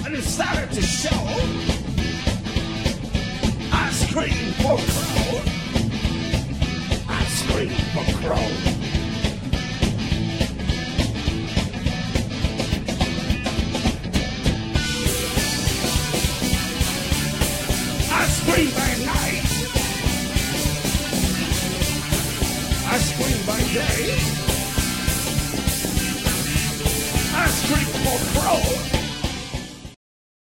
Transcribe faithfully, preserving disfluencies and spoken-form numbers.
and it started to show. I screamed for Crow. I screamed for Crow. I scream by night. I scream by day. I scream for Crow.